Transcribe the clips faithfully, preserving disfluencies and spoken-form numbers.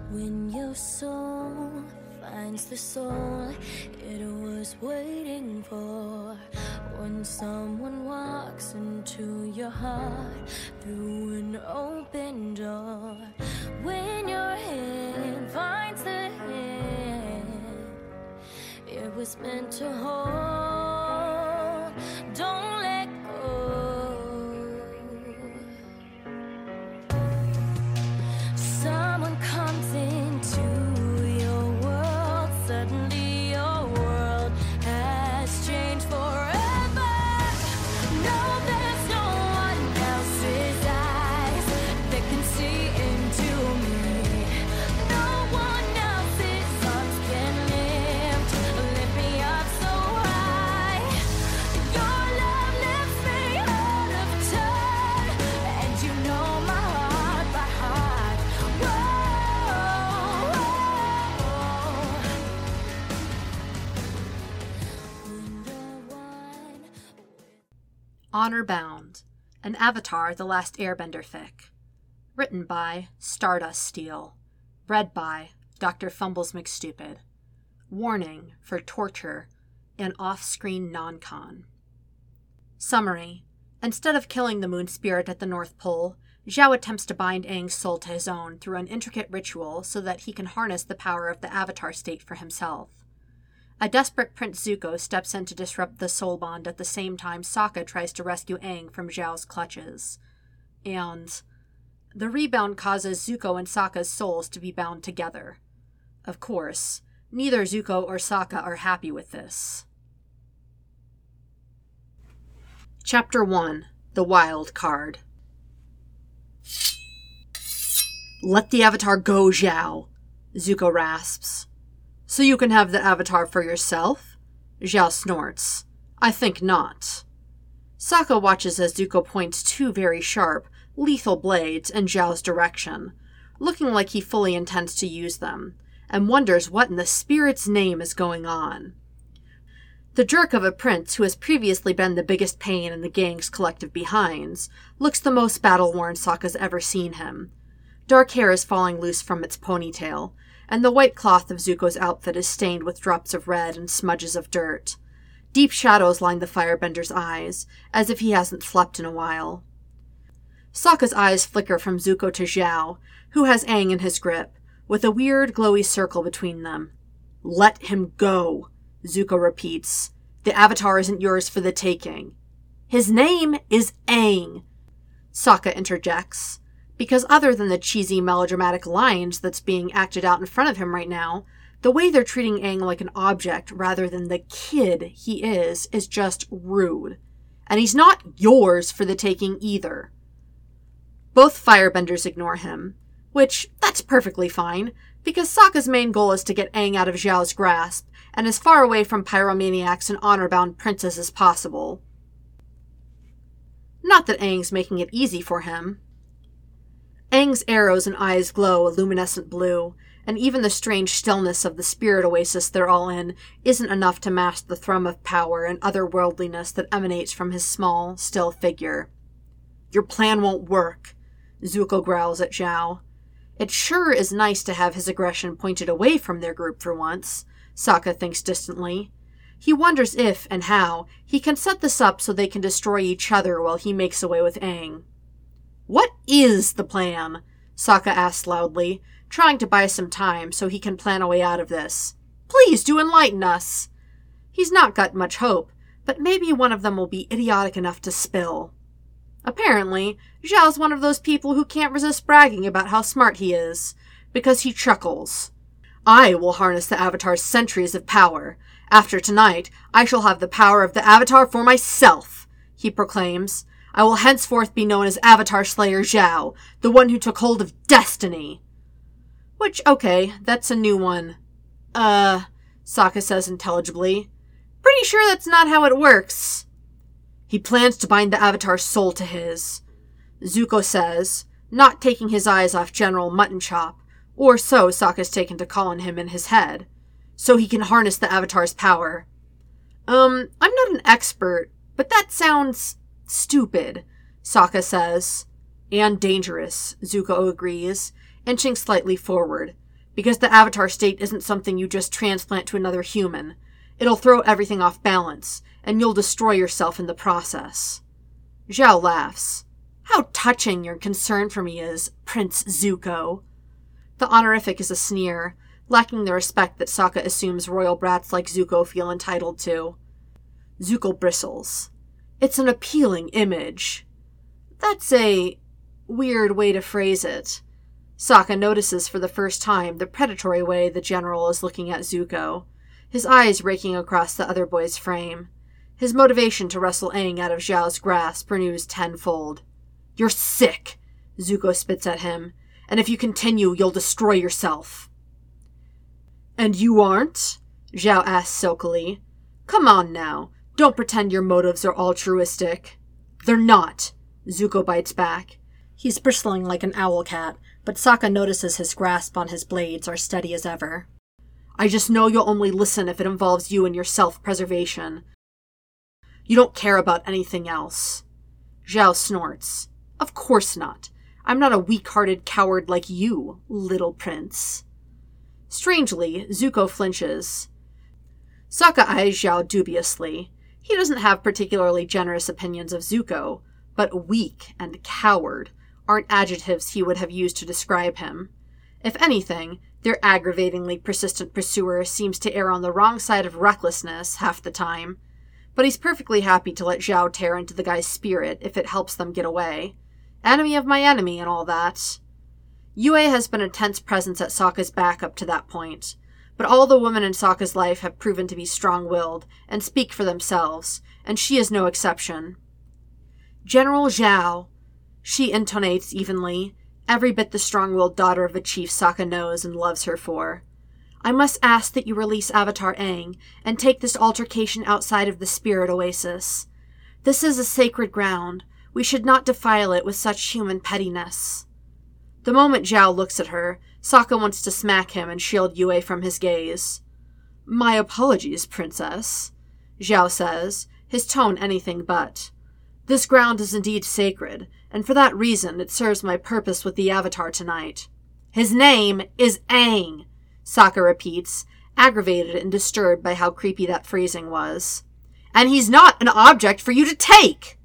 When your soul finds the soul it was waiting for, when someone walks into your heart through an open door, when your hand finds the hand it was meant to hold, don't let go. Someone comes into your world, suddenly your world has changed forever. No, there's no one else's eyes that can see into me. No one else's arms can lift, lift me up so high. Your love lifts me out of time, and you know my heart by heart. Honor Bound, an Avatar The Last Airbender fic. Written by Stardust Steel. Read by Doctor Fumbles McStupid. Warning for torture and off-screen non-con. Summary. Instead of killing the moon spirit at the North Pole, Zhao attempts to bind Aang's soul to his own through an intricate ritual so that he can harness the power of the Avatar state for himself. A desperate Prince Zuko steps in to disrupt the soul bond at the same time Sokka tries to rescue Aang from Zhao's clutches. And the rebound causes Zuko and Sokka's souls to be bound together. Of course, neither Zuko or Sokka are happy with this. Chapter one. The Wild Card. "Let the Avatar go, Zhao," Zuko rasps. "So you can have the Avatar for yourself?" Zhao snorts. "I think not." Sokka watches as Zuko points two very sharp, lethal blades in Zhao's direction, looking like he fully intends to use them, and wonders what in the spirit's name is going on. The jerk of a prince who has previously been the biggest pain in the gang's collective behinds looks the most battle-worn Sokka's ever seen him. Dark hair is falling loose from its ponytail, and the white cloth of Zuko's outfit is stained with drops of red and smudges of dirt. Deep shadows line the firebender's eyes, as if he hasn't slept in a while. Sokka's eyes flicker from Zuko to Zhao, who has Aang in his grip, with a weird glowy circle between them. "Let him go," Zuko repeats. "The Avatar isn't yours for the taking." "His name is Aang," Sokka interjects. Because other than the cheesy melodramatic lines that's being acted out in front of him right now, the way they're treating Aang like an object rather than the kid he is is just rude. And he's not yours for the taking either. Both firebenders ignore him, which, that's perfectly fine, because Sokka's main goal is to get Aang out of Zhao's grasp and as far away from pyromaniacs and honor-bound princes as possible. Not that Aang's making it easy for him. Aang's arrows and eyes glow a luminescent blue, and even the strange stillness of the spirit oasis they're all in isn't enough to mask the thrum of power and otherworldliness that emanates from his small, still figure. "Your plan won't work," Zuko growls at Zhao. It sure is nice to have his aggression pointed away from their group for once, Sokka thinks distantly. He wonders if, and how, he can set this up so they can destroy each other while he makes away with Aang. "What is the plan?" Sokka asks loudly, trying to buy some time so he can plan a way out of this. "Please do enlighten us." He's not got much hope, but maybe one of them will be idiotic enough to spill. Apparently, Zhao's one of those people who can't resist bragging about how smart he is, because he chuckles. "I will harness the Avatar's centuries of power. After tonight, I shall have the power of the Avatar for myself," he proclaims. "I will henceforth be known as Avatar Slayer Zhao, the one who took hold of destiny." Which, okay, that's a new one. Uh, Sokka says intelligibly. "Pretty sure that's not how it works." "He plans to bind the Avatar's soul to his," Zuko says, not taking his eyes off General Muttonchop, or so Sokka's taken to calling him in his head, "so he can harness the Avatar's power." Um, I'm not an expert, but that sounds stupid, Sokka says. "And dangerous," Zuko agrees, inching slightly forward. Because the avatar state isn't something you just transplant to another human. It'll throw everything off balance, and you'll destroy yourself in the process. Zhao laughs. How touching your concern for me is, Prince Zuko. The honorific is a sneer, lacking the respect that Sokka assumes royal brats like Zuko feel entitled to. Zuko bristles. It's an appealing image. That's a weird way to phrase it. Sokka notices for the first time the predatory way the general is looking at Zuko, his eyes raking across the other boy's frame. His motivation to wrestle Aang out of Zhao's grasp renews tenfold. You're sick, Zuko spits at him, and if you continue, you'll destroy yourself. And you aren't? Zhao asks silkily. Come on now, don't pretend your motives are altruistic. They're not, Zuko bites back. He's bristling like an owl cat, but Sokka notices his grasp on his blades are steady as ever. I just know you'll only listen if it involves you and your self-preservation. You don't care about anything else. Zhao snorts. Of course not. I'm not a weak-hearted coward like you, little prince. Strangely, Zuko flinches. Sokka eyes Zhao dubiously. He doesn't have particularly generous opinions of Zuko, but weak and coward aren't adjectives he would have used to describe him. If anything, their aggravatingly persistent pursuer seems to err on the wrong side of recklessness half the time, but he's perfectly happy to let Zhao tear into the guy's spirit if it helps them get away. Enemy of my enemy and all that. Yue has been a tense presence at Sokka's back up to that point, but all the women in Sokka's life have proven to be strong-willed and speak for themselves, and she is no exception. General Zhao, she intonates evenly, every bit the strong-willed daughter of a chief Sokka knows and loves her for. I must ask that you release Avatar Aang and take this altercation outside of the Spirit Oasis. This is a sacred ground. We should not defile it with such human pettiness. The moment Zhao looks at her, Sokka wants to smack him and shield Yue from his gaze. My apologies, princess, Zhao says, his tone anything but. This ground is indeed sacred, and for that reason it serves my purpose with the Avatar tonight. His name is Aang, Sokka repeats, aggravated and disturbed by how creepy that phrasing was. And he's not an object for you to take!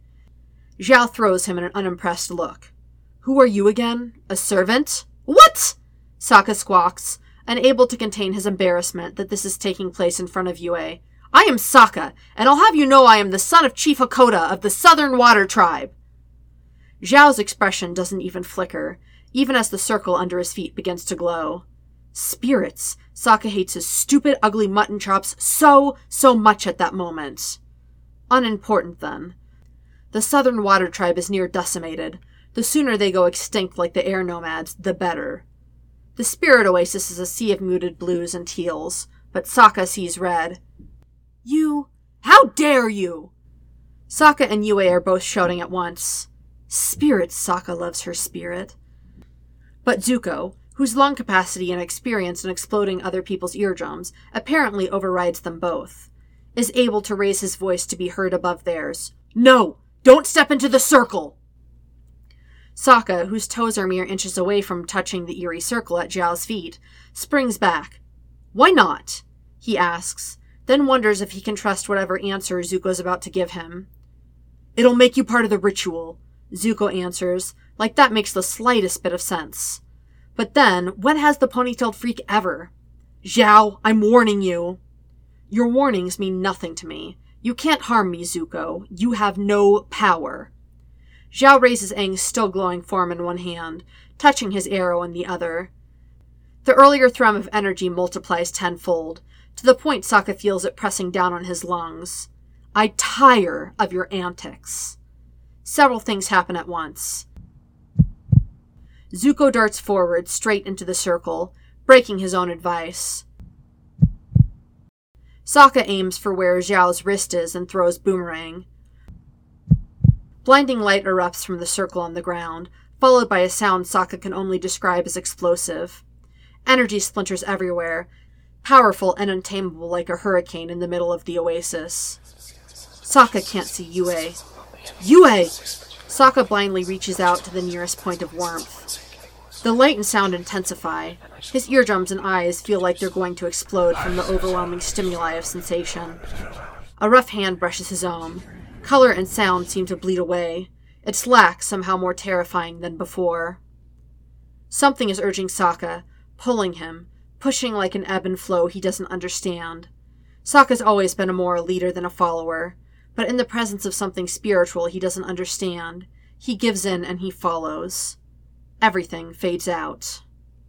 Zhao throws him an unimpressed look. Who are you again? A servant? What? Sokka squawks, unable to contain his embarrassment that this is taking place in front of Yue. I am Sokka, and I'll have you know I am the son of Chief Hakoda of the Southern Water Tribe. Zhao's expression doesn't even flicker, even as the circle under his feet begins to glow. Spirits! Sokka hates his stupid, ugly mutton chops so, so much at that moment. Unimportant, then. The Southern Water Tribe is near decimated. The sooner they go extinct like the air nomads, the better. The Spirit Oasis is a sea of muted blues and teals, but Sokka sees red. You... How dare you! Sokka and Yue are both shouting at once. Spirit, Sokka loves her spirit. But Zuko, whose lung capacity and experience in exploding other people's eardrums apparently overrides them both, is able to raise his voice to be heard above theirs. No! Don't step into the circle! Sokka, whose toes are mere inches away from touching the eerie circle at Zhao's feet, springs back. Why not? He asks, then wonders if he can trust whatever answer Zuko's about to give him. It'll make you part of the ritual, Zuko answers, like that makes the slightest bit of sense. But then, when has the ponytailed freak ever? Zhao, I'm warning you. Your warnings mean nothing to me. You can't harm me, Zuko. You have no power. Zhao raises Aang's still glowing form in one hand, touching his arrow in the other. The earlier thrum of energy multiplies tenfold, to the point Sokka feels it pressing down on his lungs. I tire of your antics. Several things happen at once. Zuko darts forward, straight into the circle, breaking his own advice. Sokka aims for where Zhao's wrist is and throws boomerang. Blinding light erupts from the circle on the ground, followed by a sound Sokka can only describe as explosive. Energy splinters everywhere, powerful and untamable like a hurricane in the middle of the oasis. Sokka can't see Yue. Yue! Sokka blindly reaches out to the nearest point of warmth. The light and sound intensify. His eardrums and eyes feel like they're going to explode from the overwhelming stimuli of sensation. A rough hand brushes his own. Color and sound seem to bleed away. Its lack somehow more terrifying than before. Something is urging Sokka, pulling him, pushing like an ebb and flow he doesn't understand. Sokka's always been a more a leader than a follower, but in the presence of something spiritual he doesn't understand, he gives in and he follows. Everything fades out.